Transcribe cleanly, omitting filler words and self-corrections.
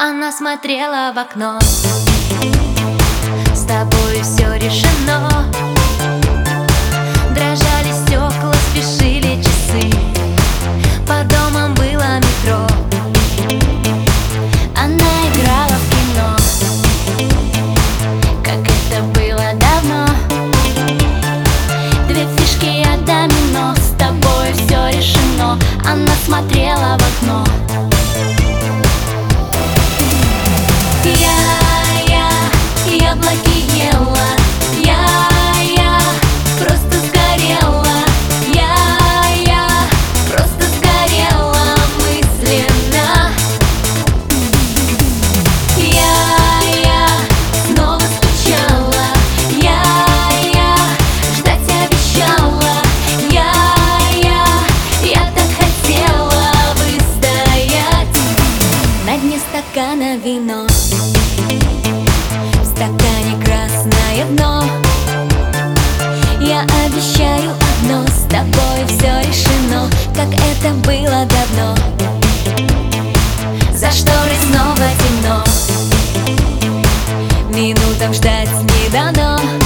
Она смотрела в окно. С тобой все решено. Дрожали стекла, спешили часы. По домам было метро. Она играла в кино, как это было давно. Две фишки от домино. С тобой все решено. Она смотрела в окно. Яблоки ела, я просто сгорела, я просто сгорела мысленно. Я снова скучала, я ждать обещала, я так хотела выстоять. На дне стакана вино, в стакане красное дно. Я обещаю одно, с тобой все решено, как это было давно. За шторой снова темно, минутам ждать не дано.